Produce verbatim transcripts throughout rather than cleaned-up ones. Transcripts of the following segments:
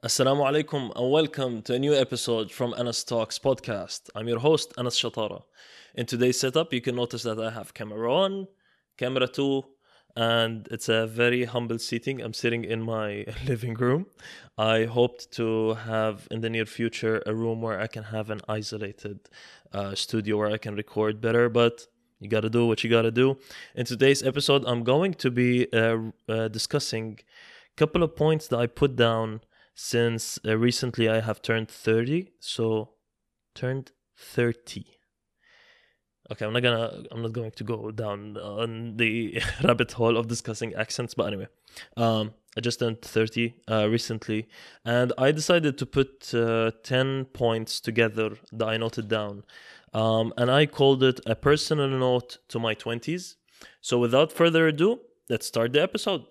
Assalamu alaikum and welcome to a new episode from Anas Talks podcast. I'm your host, Anas Shatara. In today's setup, you can notice that I have camera one, camera two, and it's a very humble seating. I'm sitting in my living room. I hoped to have in the near future a room where I can have an isolated uh, studio where I can record better, but you gotta do what you gotta do. In today's episode, I'm going to be uh, uh, discussing a couple of points that I put down since uh, recently I have turned thirty. So turned thirty. Okay, I'm not gonna I'm not going to go down on the rabbit hole of discussing accents, but anyway. Um I just turned thirty uh, recently, and I decided to put uh, ten points together that I noted down. Um, and I called it a personal note to my twenties. So without further ado, let's start the episode.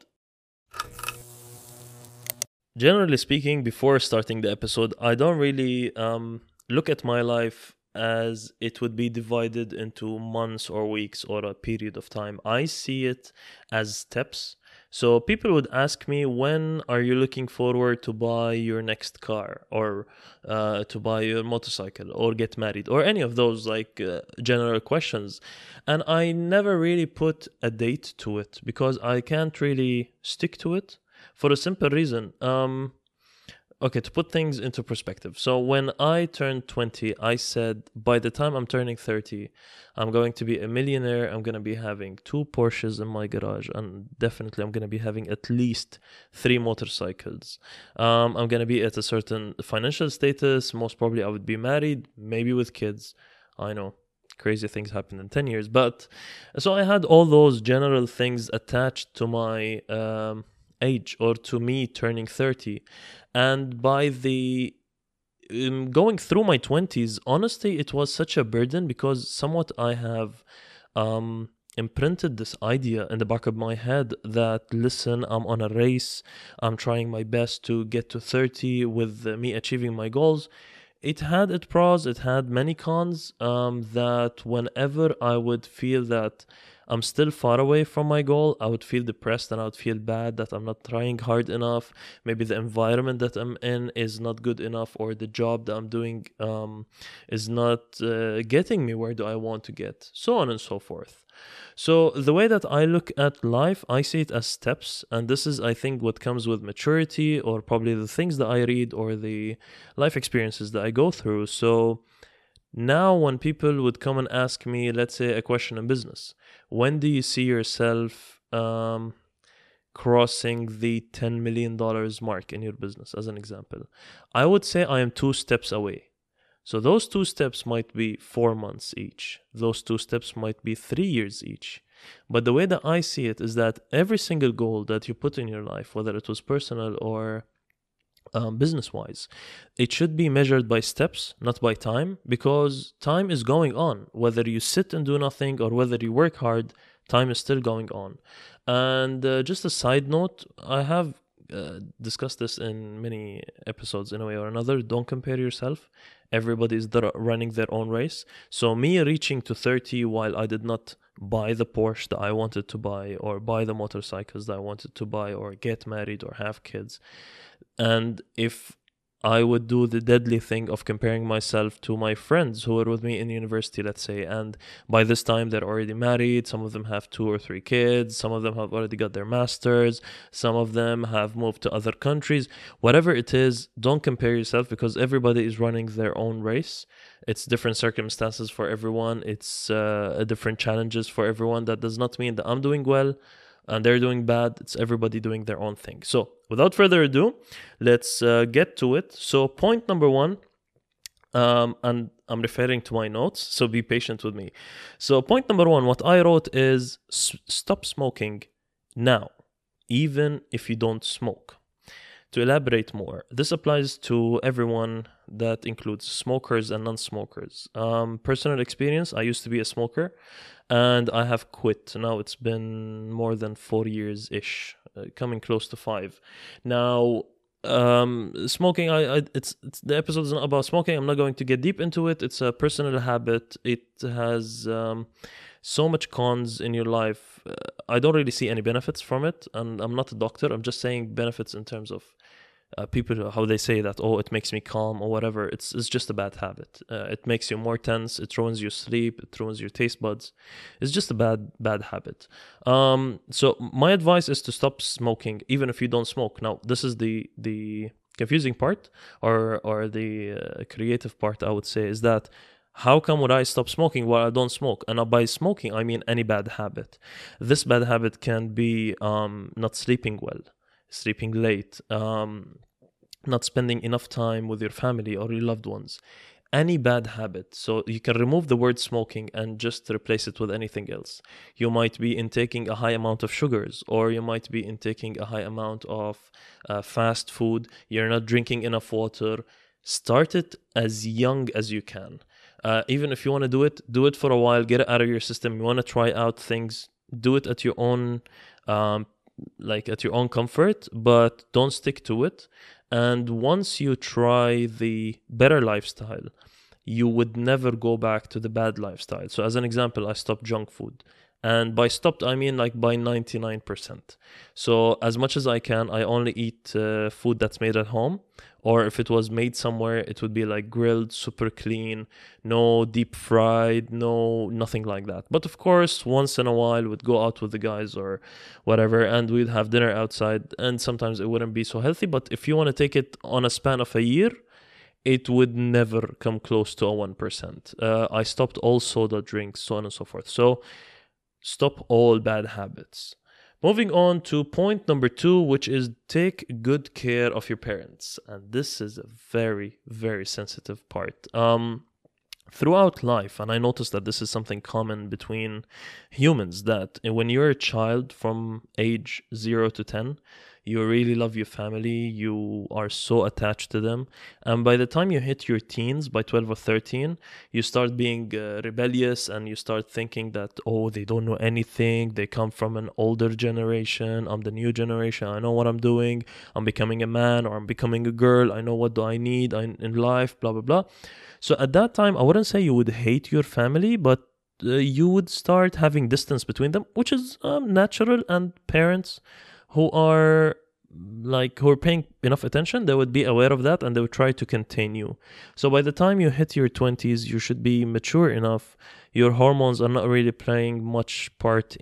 Generally speaking, before starting the episode, I don't really um, look at my life as it would be divided into months or weeks or a period of time. I see it as steps. So people would ask me, when are you looking forward to buy your next car, or uh, to buy your motorcycle, or get married, or any of those like uh, general questions. And I never really put a date to it because I can't really stick to it for a simple reason. Um, okay, to put things into perspective. So when I turned twenty, I said by the time I'm turning thirty, I'm going to be a millionaire. I'm going to be having two Porsches in my garage, and definitely I'm going to be having at least three motorcycles. Um, I'm going to be at a certain financial status. Most probably I would be married, maybe with kids. I know crazy things happen in ten years. But so I had all those general things attached to my um, age, or to me turning thirty. And by the um, going through my twenties, honestly, it was such a burden because somewhat I have um, imprinted this idea in the back of my head that, listen, I'm on a race. I'm trying my best to get to thirty with uh, me achieving my goals. It had its pros, it had many cons, um, that whenever I would feel that I'm still far away from my goal, I would feel depressed and I would feel bad that I'm not trying hard enough. Maybe the environment that I'm in is not good enough, or the job that I'm doing um, is not uh, getting me where do I want to get, so on and so forth. So the way that I look at life, I see it as steps, and this is, I think, what comes with maturity, or probably the things that I read, or the life experiences that I go through. So now when people would come and ask me, let's say, a question in business, when do you see yourself um, crossing the ten million dollars mark in your business, as an example, I would say I am two steps away. So those two steps might be four months each. Those two steps might be three years each. But the way that I see it is that every single goal that you put in your life, whether it was personal or um, business-wise, it should be measured by steps, not by time, because time is going on. Whether you sit and do nothing or whether you work hard, time is still going on. And uh, just a side note, I have uh, discussed this in many episodes in a way or another. Don't compare yourself. Everybody is there running their own race. So me reaching to thirty while I did not buy the Porsche that I wanted to buy, or buy the motorcycles that I wanted to buy, or get married or have kids, and if I would do the deadly thing of comparing myself to my friends who were with me in university, let's say, and by this time they're already married, some of them have two or three kids, some of them have already got their masters, some of them have moved to other countries. Whatever it is, don't compare yourself, because everybody is running their own race. It's different circumstances for everyone. It's uh, different challenges for everyone. That does not mean that I'm doing well and they're doing bad. It's everybody doing their own thing. So without further ado, let's uh, get to it. So point number one, um, and I'm referring to my notes, so be patient with me. So point number one, what I wrote is s- stop smoking now, even if you don't smoke. To elaborate more, this applies to everyone. That includes smokers and non-smokers. Um, personal experience, I used to be a smoker and I have quit. Now it's been more than four years-ish, uh, coming close to five. Now, um, smoking, I, I it's, it's the episode is not about smoking. I'm not going to get deep into it. It's a personal habit. It has um, so much cons in your life. Uh, I don't really see any benefits from it, and I'm not a doctor. I'm just saying benefits in terms of uh, people, how they say that, oh, it makes me calm or whatever. It's it's just a bad habit. Uh, it makes you more tense. It ruins your sleep. It ruins your taste buds. It's just a bad bad habit. Um, so my advice is to stop smoking, even if you don't smoke. Now, this is the the confusing part, or or the uh, creative part, I would say, is that how come would I stop smoking while I don't smoke? And by smoking, I mean any bad habit. This bad habit can be um, not sleeping well, sleeping late, um, not spending enough time with your family or your loved ones. Any bad habit. So you can remove the word smoking and just replace it with anything else. You might be intaking a high amount of sugars, or you might be intaking a high amount of uh, fast food. You're not drinking enough water. Start it as young as you can. Uh, even if you want to do it, do it for a while, get it out of your system. You want to try out things, do it at your own, um, like at your own comfort, but don't stick to it. And once you try the better lifestyle, you would never go back to the bad lifestyle. So as an example, I stopped junk food. And by stopped, I mean like by ninety-nine percent. So as much as I can, I only eat uh, food that's made at home. Or if it was made somewhere, it would be like grilled, super clean, no deep fried, no nothing like that. But of course, once in a while, we'd go out with the guys or whatever, and we'd have dinner outside. And sometimes it wouldn't be so healthy. But if you want to take it on a span of a year, it would never come close to a one percent. Uh, I stopped all soda drinks, so on and so forth. So stop all bad habits. Moving on to point number two, which is take good care of your parents. And this is a very, very sensitive part. Um, throughout life, and I noticed that this is something common between humans, that when you're a child from age zero to ten, you really love your family, you are so attached to them. And by the time you hit your teens, by twelve or thirteen, you start being uh, rebellious, and you start thinking that, oh, they don't know anything. They come from an older generation. I'm the new generation. I know what I'm doing. I'm becoming a man, or I'm becoming a girl. I know what do I need in life, blah, blah, blah. So at that time, I wouldn't say you would hate your family, but uh, you would start having distance between them, which is um, natural. And parents who are like who are paying enough attention, they would be aware of that, and they would try to continue. So by the time you hit your twenties, you should be mature enough. Your hormones are not really playing much part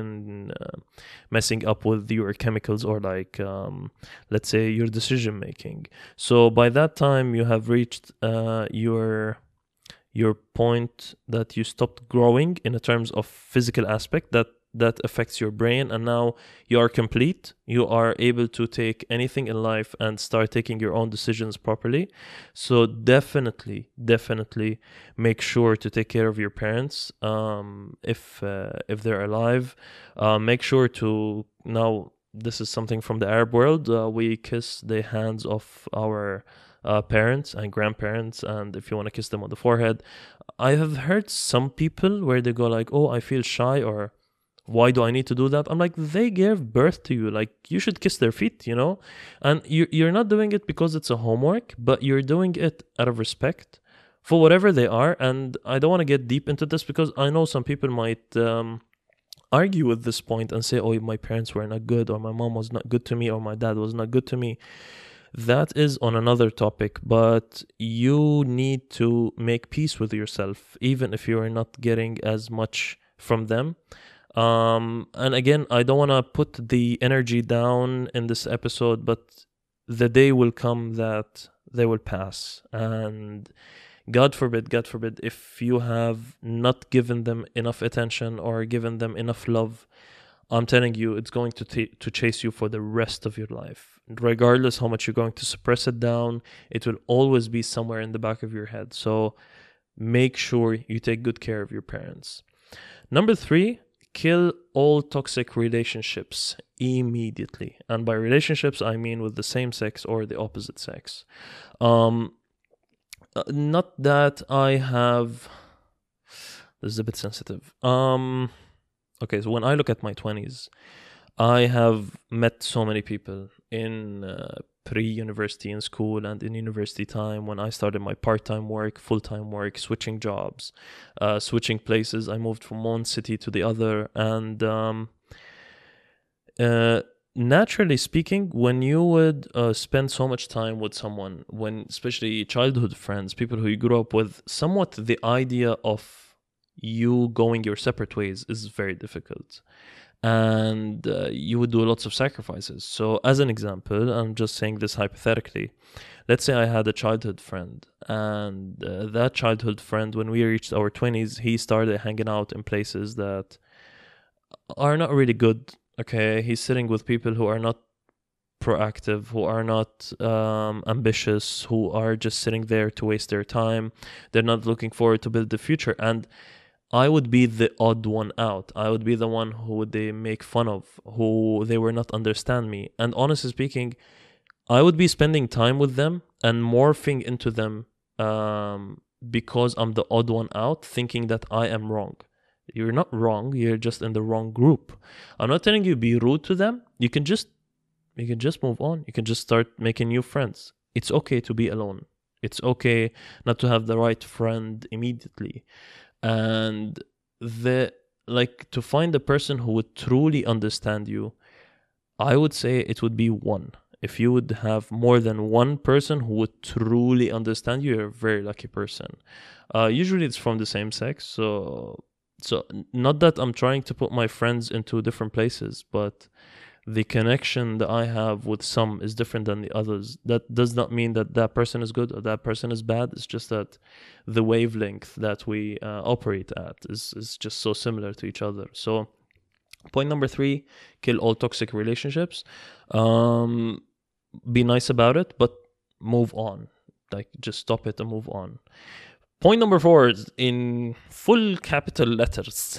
in uh, messing up with your chemicals, or like um, let's say your decision making. So by that time, you have reached uh, your your point that you stopped growing in terms of physical aspect, that that affects your brain, and now you are complete. You are able to take anything in life and start taking your own decisions properly. So definitely, definitely make sure to take care of your parents um, if uh, if they're alive. Uh, make sure to, now this is something from the Arab world, uh, we kiss the hands of our uh, parents and grandparents, and if you want to kiss them on the forehead. I have heard some people where they go like, oh, I feel shy, or why do I need to do that? I'm like, they gave birth to you. Like, you should kiss their feet, you know? And you, you're not doing it because it's a homework, but you're doing it out of respect for whatever they are. And I don't want to get deep into this, because I know some people might um, argue with this point and say, oh, my parents were not good, or my mom was not good to me, or my dad was not good to me. That is on another topic, but you need to make peace with yourself, even if you are not getting as much from them. Um, and again, I don't want to put the energy down in this episode, but the day will come that they will pass. And God forbid, God forbid, if you have not given them enough attention or given them enough love, I'm telling you, it's going to t- to chase you for the rest of your life. Regardless how much you're going to suppress it down, it will always be somewhere in the back of your head. So make sure you take good care of your parents. Number three, kill all toxic relationships immediately. And by relationships, I mean with the same sex or the opposite sex. Um, not that I have... This is a bit sensitive. Um, okay, so when I look at my twenties, I have met so many people in uh, pre-university in school and in university time, when I started my part-time work, full-time work, switching jobs, uh, switching places. I moved from one city to the other, and um, uh, naturally speaking, when you would uh, spend so much time with someone, when especially childhood friends, people who you grew up with, somewhat the idea of you going your separate ways is very difficult. And uh, you would do lots of sacrifices. So, as an example, I'm just saying this hypothetically. Let's say I had a childhood friend, and uh, that childhood friend, when we reached our twenties, he started hanging out in places that are not really good. Okay, he's sitting with people who are not proactive, who are not um, ambitious, who are just sitting there to waste their time. They're not looking forward to build the future. And I would be the odd one out. I would be the one who they make fun of, who they were not understand me. And honestly speaking, I would be spending time with them and morphing into them um, because I'm the odd one out, thinking that I am wrong. You're not wrong. You're just in the wrong group. I'm not telling you be rude to them. You can just you can just move on. You can just start making new friends. It's okay to be alone. It's okay not to have the right friend immediately. And the like to find a person who would truly understand you, I would say it would be one. If you would have more than one person who would truly understand you, you're a very lucky person. Uh, usually it's from the same sex, so so not that I'm trying to put my friends into different places, but the connection that I have with some is different than the others. That does not mean that that person is good or that person is bad. It's just that the wavelength that we uh, operate at is, is just so similar to each other. So point number three, kill all toxic relationships. Um, be nice about it, but move on. Like, just stop it and move on. Point number four is in full capital letters.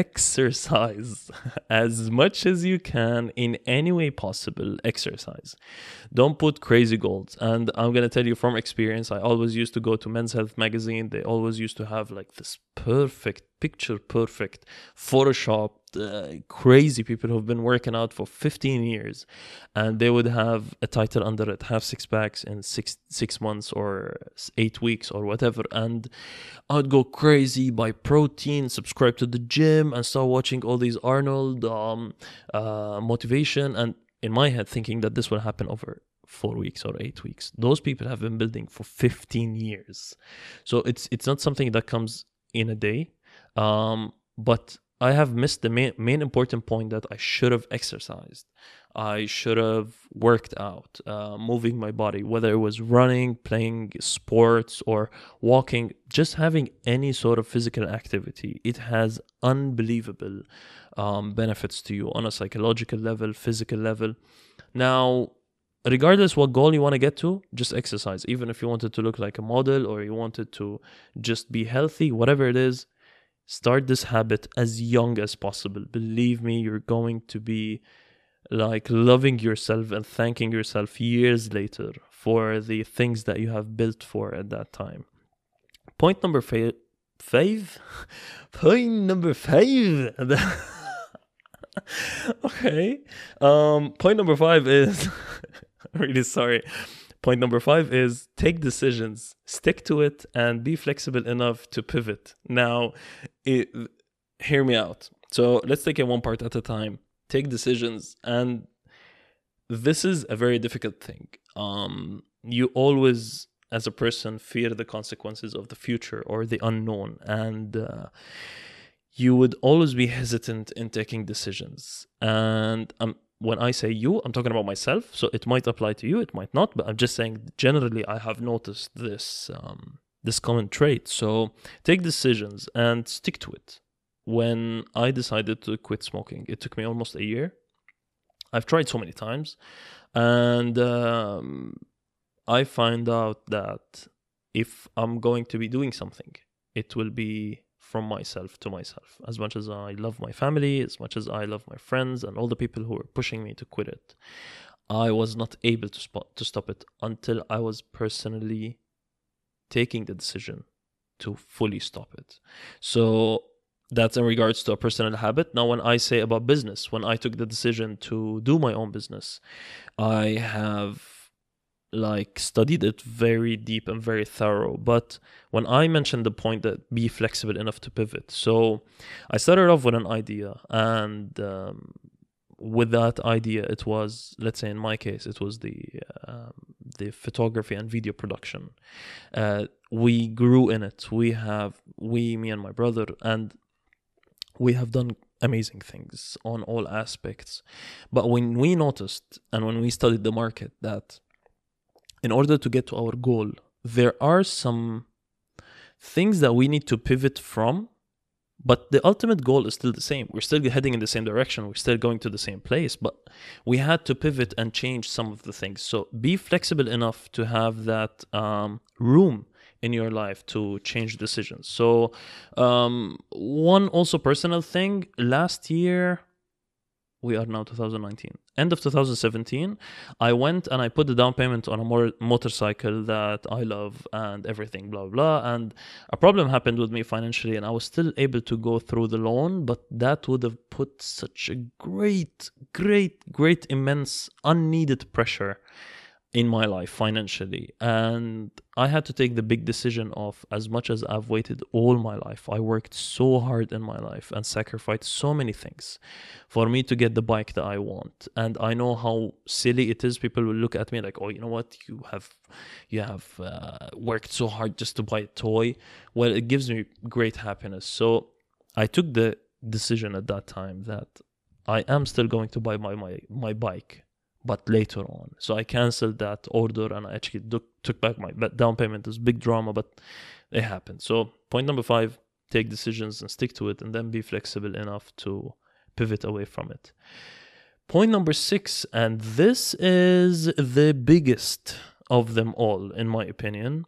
Exercise as much as you can in any way possible. Exercise. Don't put crazy goals. And I'm going to tell you from experience, I always used to go to Men's Health magazine. They always used to have like this perfect, picture perfect, photoshopped, uh, crazy people who've been working out for fifteen years. And they would have a title under it, have six packs in six, six months or eight weeks or whatever. And I would go crazy, buy protein, subscribe to the gym, and start watching all these Arnold um, uh, motivation. And in my head, thinking that this will happen over four weeks or eight weeks. Those people have been building for fifteen years. So it's it's not something that comes in a day. Um, but I have missed the main, main important point that I should have exercised. I should have worked out, uh, moving my body, whether it was running, playing sports, or walking, just having any sort of physical activity. It has unbelievable um, benefits to you on a psychological level, physical level. Now, regardless what goal you want to get to, just exercise. Even if you wanted to look like a model or you wanted to just be healthy, whatever it is, start this habit as young as possible. Believe me, you're going to be like loving yourself and thanking yourself years later for the things that you have built for at that time. Point number fa- five. Point number five. Okay. Um, point number five is really sorry. Point number five is take decisions, stick to it, and be flexible enough to pivot. Now, it, hear me out. So let's take it one part at a time. Take decisions, and this is a very difficult thing. Um, you always, as a person, fear the consequences of the future or the unknown, and uh, you would always be hesitant in taking decisions. And um, when I say you, I'm talking about myself. So it might apply to you, it might not. But I'm just saying, generally, I have noticed this um, this common trait. So take decisions and stick to it. When I decided to quit smoking, it took me almost a year. I've tried so many times, and um, I find out that if I'm going to be doing something, it will be from myself to myself. As much as I love my family, as much as I love my friends and all the people who were pushing me to quit it, I was not able to spot to stop it until I was personally taking the decision to fully stop it. So that's in regards to a personal habit. Now, when I say about business, when I took the decision to do my own business, I have like studied it very deep and very thorough. But when I mentioned the point that be flexible enough to pivot, so I started off with an idea, and um, with that idea, it was, let's say in my case, it was the um, the photography and video production. Uh, we grew in it. We have, we, me and my brother, and we have done amazing things on all aspects. But when we noticed and when we studied the market that in order to get to our goal, there are some things that we need to pivot from, but the ultimate goal is still the same. We're still heading in the same direction. We're still going to the same place, but we had to pivot and change some of the things. So be flexible enough to have that um, room in your life to change decisions. So um, one also personal thing, last year, we are now two thousand nineteen, end of two thousand seventeen, I went and I put the down payment on a more motorcycle that I love and everything, blah, blah. And a problem happened with me financially, and I was still able to go through the loan, but that would have put such a great, great, great, immense, unneeded pressure in my life financially. And I had to take the big decision of, as much as I've waited all my life, I worked so hard in my life and sacrificed so many things for me to get the bike that I want. And I know how silly it is. People will look at me like, oh, you know what, you have you have uh, worked so hard just to buy a toy. Well, it gives me great happiness. So I took the decision at that time that I am still going to buy my my, my bike, but later on. So I canceled that order and I actually took, took back my down payment. It was big drama, but it happened. So point number five, take decisions and stick to it, and then be flexible enough to pivot away from it. Point number six, and this is the biggest of them all, in my opinion,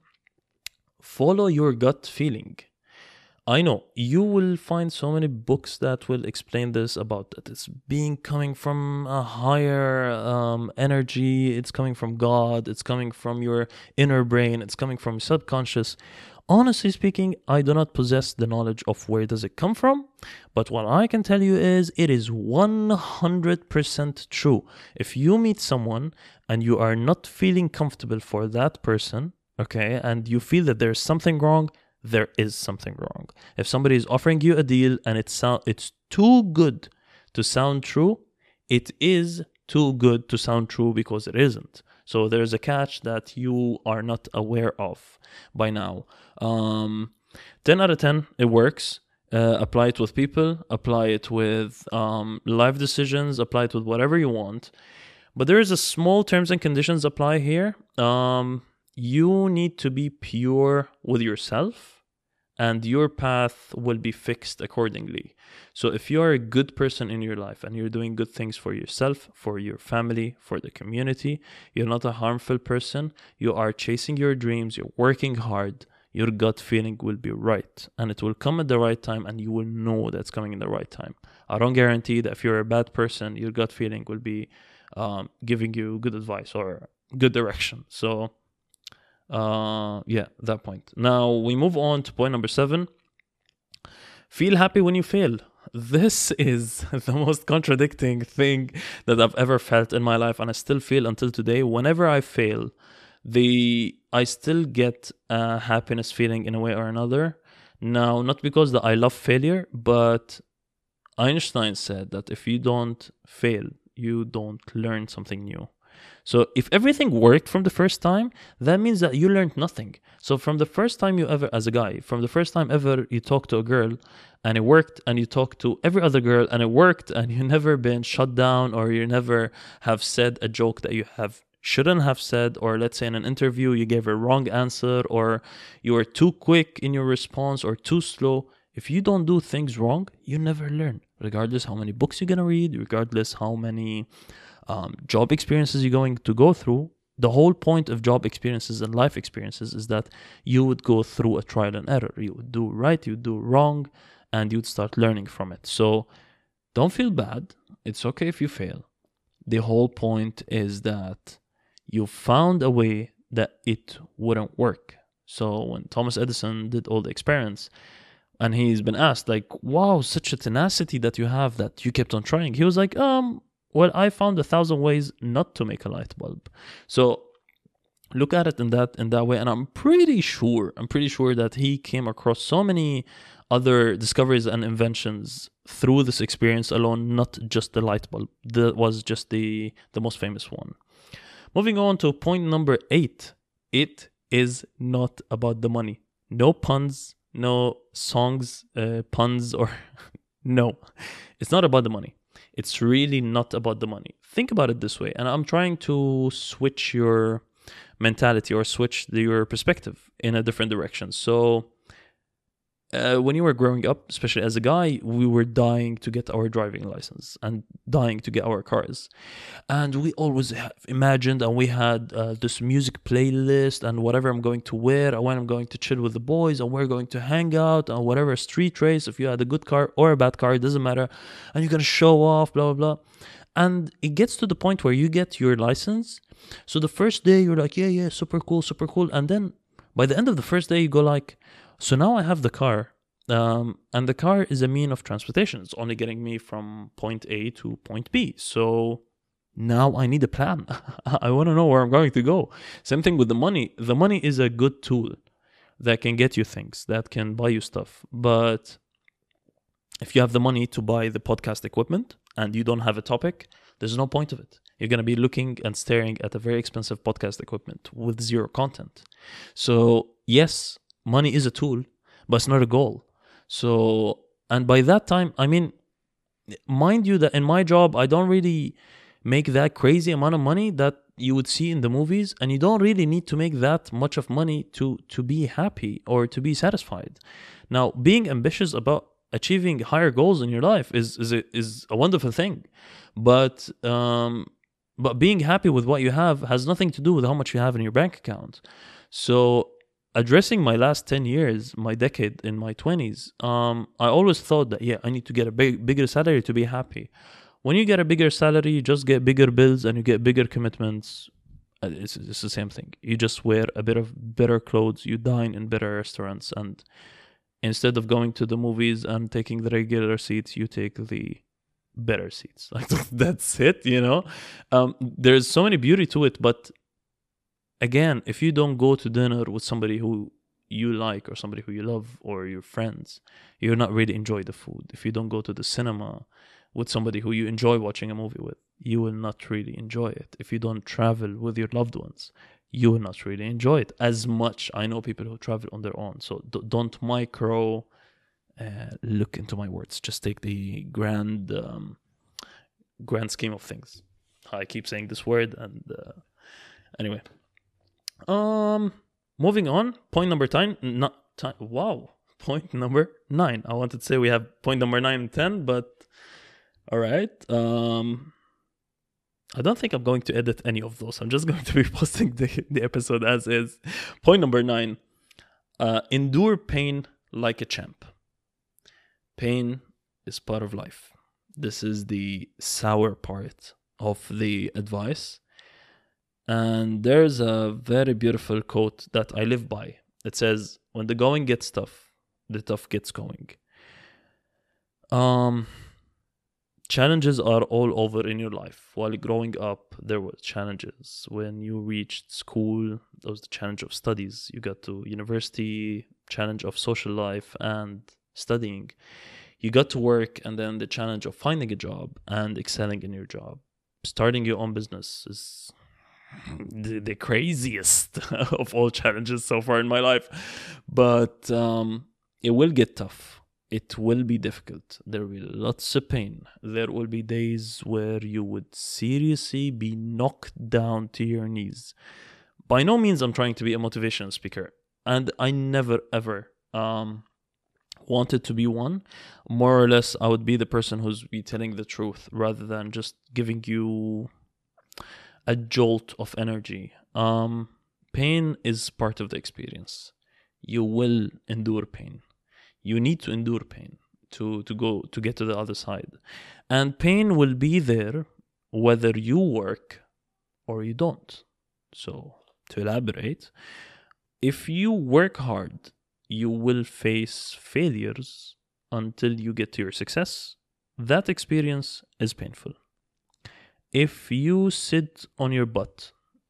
follow your gut feeling. I know you will find so many books that will explain this, about that it's being coming from a higher um, energy, it's coming from God, it's coming from your inner brain, it's coming from subconscious. Honestly speaking, I do not possess the knowledge of where does it come from, but what I can tell you is it is one hundred percent true. If you meet someone and you are not feeling comfortable for that person, okay, and you feel that there's something wrong, there is something wrong. If somebody is offering you a deal and it sound it's too good to sound true, it is too good to sound true because it isn't. So there's a catch that you are not aware of by now. Um, ten out of ten, it works. Uh, apply it with people, apply it with um, life decisions, apply it with whatever you want. But there is a small terms and conditions apply here. Um, you need to be pure with yourself, and your path will be fixed accordingly. So if you are a good person in your life and you're doing good things for yourself, for your family, for the community, you're not a harmful person, you are chasing your dreams, you're working hard, your gut feeling will be right. And it will come at the right time, and you will know that's coming in the right time. I don't guarantee that if you're a bad person, your gut feeling will be um, giving you good advice or good direction. So uh yeah, that point. Now we move on to point number seven. Feel happy when you fail. This is the most contradicting thing that I've ever felt in my life, and I still feel until today. Whenever I fail, the I still get a happiness feeling in a way or another. Now, not because that I love failure, but Einstein said that if you don't fail, you don't learn something new. So if everything worked from the first time, that means that you learned nothing. So from the first time you ever, as a guy, from the first time ever you talked to a girl and it worked, and you talked to every other girl and it worked, and you never been shut down, or you never have said a joke that you have shouldn't have said, or let's say in an interview you gave a wrong answer, or you were too quick in your response or too slow. If you don't do things wrong, you never learn, regardless how many books you're going to read, regardless how many Um, job experiences you're going to go through. The whole point of job experiences and life experiences is that you would go through a trial and error. You would do right, you would do wrong, and you'd start learning from it. So don't feel bad. It's okay if you fail. The whole point is that you found a way that it wouldn't work. So when Thomas Edison did all the experiments, and he's been asked like, wow, such a tenacity that you have that you kept on trying. He was like, um, well, I found a thousand ways not to make a light bulb. So look at it in that in that way. And I'm pretty sure, I'm pretty sure that he came across so many other discoveries and inventions through this experience alone, not just the light bulb. That was just the the most famous one. Moving on to point number eight. It is not about the money. No puns, no songs, uh, puns, or no. It's not about the money. It's really not about the money. Think about it this way. And I'm trying to switch your mentality or switch the, your perspective in a different direction. So uh, when you were growing up, especially as a guy, we were dying to get our driving license and dying to get our cars. And we always have imagined, and we had uh, this music playlist and whatever I'm going to wear, and when I'm going to chill with the boys, and we're going to hang out, and whatever street race, if you had a good car or a bad car, it doesn't matter. And you're going to show off, blah, blah, blah. And it gets to the point where you get your license. So the first day you're like, yeah, yeah, super cool, super cool. And then by the end of the first day, you go like, so now I have the car. Um, and the car is a mean of transportation. It's only getting me from point A to point B. So now I need a plan. I want to know where I'm going to go. Same thing with the money. The money is a good tool that can get you things, that can buy you stuff. But if you have the money to buy the podcast equipment and you don't have a topic, there's no point of it. You're going to be looking and staring at a very expensive podcast equipment with zero content. So yes, money is a tool, but it's not a goal. So, and by that time, I mean, mind you that in my job, I don't really make that crazy amount of money that you would see in the movies, and you don't really need to make that much of money to, to be happy or to be satisfied. Now, being ambitious about achieving higher goals in your life is is a, is a wonderful thing, but um, but being happy with what you have has nothing to do with how much you have in your bank account. So, addressing my last ten years, my decade in my twenties, um, I always thought that, yeah, I need to get a big, bigger salary to be happy. When you get a bigger salary, you just get bigger bills and you get bigger commitments. It's, it's the same thing. You just wear a bit of better clothes, you dine in better restaurants, and instead of going to the movies and taking the regular seats, you take the better seats. Like, that's it, you know? Um, there's so many beauty to it, but again, if you don't go to dinner with somebody who you like or somebody who you love or your friends, you're not really enjoy the food. If you don't go to the cinema with somebody who you enjoy watching a movie with, you will not really enjoy it. If you don't travel with your loved ones, you will not really enjoy it as much. I know people who travel on their own, so d- don't micro uh, look into my words. Just take the grand um, grand scheme of things. I keep saying this word, and uh, anyway. Um, moving on. Point number ten. Not time. Wow. Point number nine. I wanted to say we have point number nine and ten, but all right. Um, I don't think I'm going to edit any of those. I'm just going to be posting the, the episode as is. Point number nine. Uh, endure pain like a champ. Pain is part of life. This is the sour part of the advice. And there's a very beautiful quote that I live by. It says, when the going gets tough, the tough gets going. Um, challenges are all over in your life. While growing up, there were challenges. When you reached school, there was the challenge of studies. You got to university, challenge of social life and studying. You got to work, and then the challenge of finding a job and excelling in your job. Starting your own business is the, the craziest of all challenges so far in my life. But um, it will get tough. It will be difficult. There will be lots of pain. There will be days where you would seriously be knocked down to your knees. By no means I'm trying to be a motivational speaker. And I never, ever um, wanted to be one. More or less, I would be the person who's be telling the truth rather than just giving you a jolt of energy. Um, pain is part of the experience. You will endure pain. You need to endure pain to, to go to get to the other side. And pain will be there whether you work or you don't. So, to elaborate, if you work hard, you will face failures until you get to your success. That experience is painful. If you sit on your butt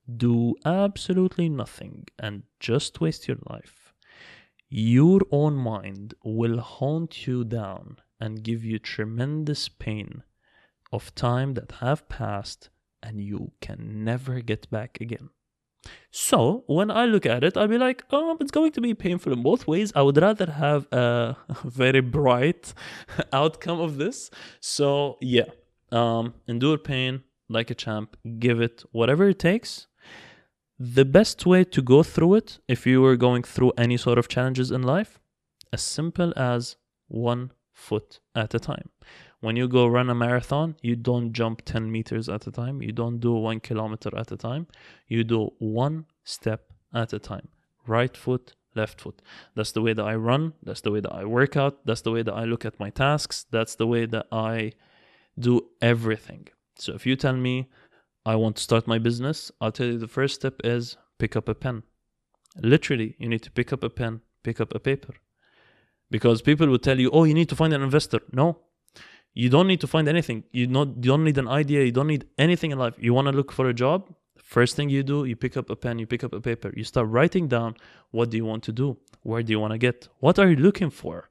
do absolutely nothing and just waste your life, your own mind will haunt you down and give you tremendous pain of time that have passed and you can never get back again. So when I look at it, I'll be like, oh, it's going to be painful in both ways. I would rather have a very bright outcome of this. So yeah, um, endure pain like a champ. Give it whatever it takes. The best way to go through it, if you were going through any sort of challenges in life, as simple as one foot at a time. When you go run a marathon, you don't jump ten meters at a time. You don't do one kilometer at a time. You do one step at a time. Right foot, left foot. That's the way that I run. That's the way that I work out. That's the way that I look at my tasks. That's the way that I do everything. So if you tell me I want to start my business, I'll tell you the first step is pick up a pen. Literally, you need to pick up a pen, pick up a paper. Because people will tell you, oh, you need to find an investor. No. You don't need to find anything. You not, you don't need an idea. You don't need anything in life. You want to look for a job? First thing you do, you pick up a pen, you pick up a paper. You start writing down, what do you want to do? Where do you want to get? What are you looking for?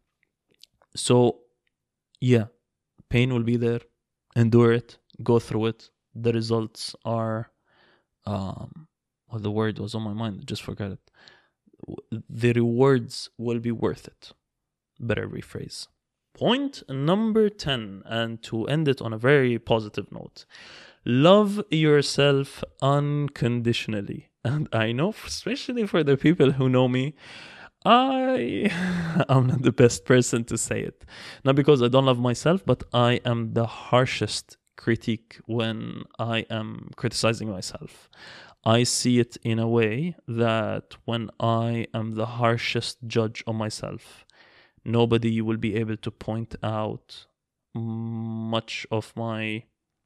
So, yeah, pain will be there. Endure it. Go through it. The results are, um, well, the word was on my mind. I just forgot it. The rewards will be worth it. Better rephrase. Point number ten, and to end it on a very positive note, love yourself unconditionally. And I know, especially for the people who know me, I am not the best person to say it. Not because I don't love myself, but I am the harshest critique when I am criticizing myself. I see it in a way that when I am the harshest judge of myself, nobody will be able to point out much of my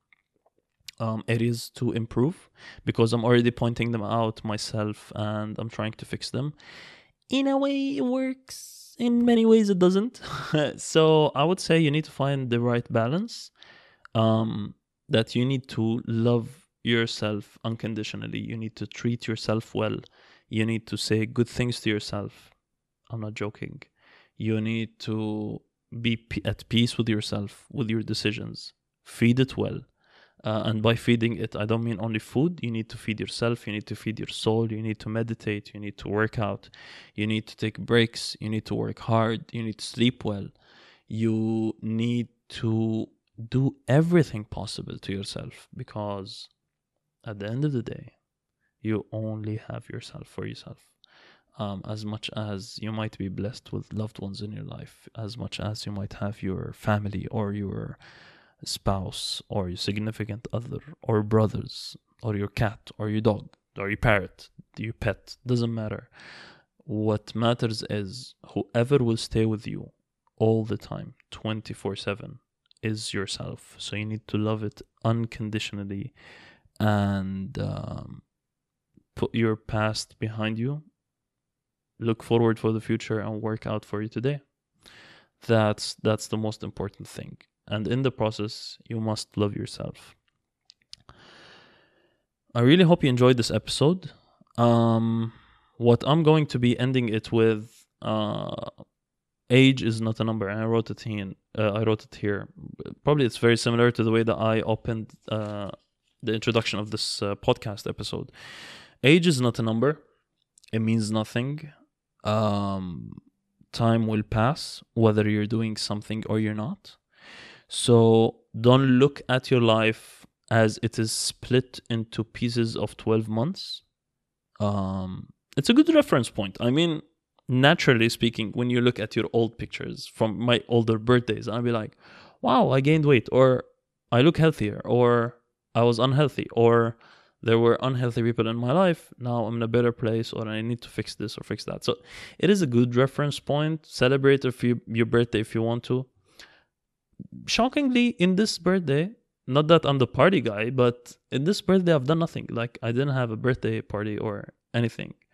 um, areas to improve, because I'm already pointing them out myself and I'm trying to fix them. In a way, it works. In many ways, it doesn't. So I would say you need to find the right balance, um, that you need to love yourself unconditionally. You need to treat yourself well. You need to say good things to yourself. I'm not joking. You need to be p- at peace with yourself, with your decisions. Feed it well. Uh, and by feeding it, I don't mean only food. You need to feed yourself. You need to feed your soul. You need to meditate. You need to work out. You need to take breaks. You need to work hard. You need to sleep well. You need to do everything possible to yourself, because at the end of the day, you only have yourself for yourself. Um, as much as you might be blessed with loved ones in your life, as much as you might have your family or your spouse or your significant other or brothers or your cat or your dog or your parrot, your pet, doesn't matter. What matters is whoever will stay with you all the time, twenty-four seven, is yourself. So you need to love it unconditionally and um, put your past behind you. Look forward for the future and work out for you today. That's that's the most important thing. And in the process, you must love yourself. I really hope you enjoyed this episode. Um, what I'm going to be ending it with, uh, age is not a number, and I wrote it here. Uh, I wrote it here. Probably it's very similar to the way that I opened uh, the introduction of this uh, podcast episode. Age is not a number. It means nothing. Um, time will pass, whether you're doing something or you're not. So don't look at your life as it is split into pieces of twelve months. Um, it's a good reference point. I mean, naturally speaking, when you look at your old pictures from my older birthdays, I'll be like, wow, I gained weight, or I look healthier, or I was unhealthy, or there were unhealthy people in my life. Now I'm in a better place, or I need to fix this or fix that. So it is a good reference point. Celebrate if you, your birthday if you want to. Shockingly, in this birthday, not that I'm the party guy, but in this birthday I've done nothing. Like, I didn't have a birthday party or anything.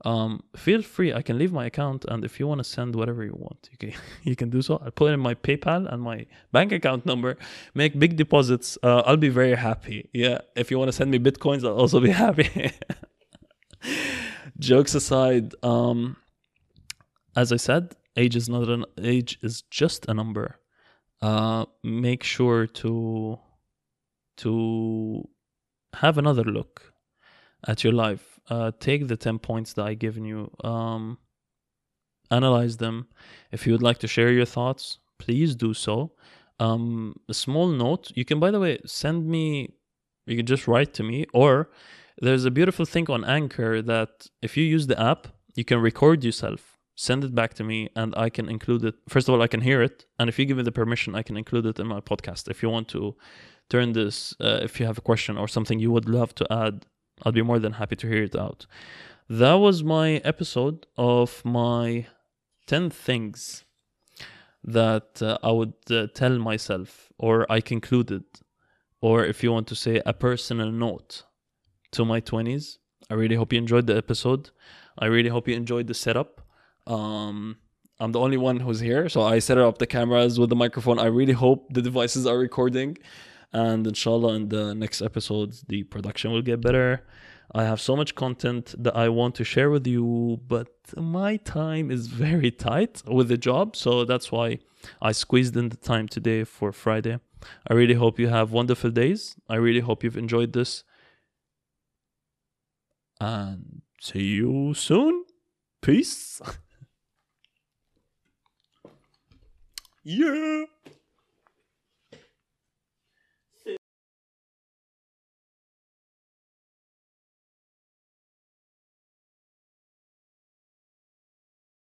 Um, feel free. I can leave my account, and if you want to send whatever you want, you can you can do so. I'll put in my PayPal and my bank account number. Make big deposits. Uh, I'll be very happy. Yeah, if you want to send me bitcoins, I'll also be happy. Jokes aside, um, as I said, age is not an age is just a number. Uh, make sure to to have another look at your life. Uh, take the ten points that I given you. Um, analyze them. If you would like to share your thoughts, please do so. Um, a small note. You can, by the way, send me. You can just write to me, or there's a beautiful thing on Anchor that if you use the app, you can record yourself, send it back to me, and I can include it. First of all, I can hear it, and if you give me the permission, I can include it in my podcast. If you want to turn this, uh, if you have a question or something you would love to add, I'll be more than happy to hear it out. That was my episode of my ten things that uh, I would uh, tell myself, or I concluded, or if you want to say a personal note to my twenties. I really hope you enjoyed the episode. I really hope you enjoyed the setup. Um, I'm the only one who's here, so I set up the cameras with the microphone. I really hope the devices are recording. And inshallah, in the next episodes, the production will get better. I have so much content that I want to share with you, but my time is very tight with the job. So that's why I squeezed in the time today for Friday. I really hope you have wonderful days. I really hope you've enjoyed this. And see you soon. Peace. Yeah.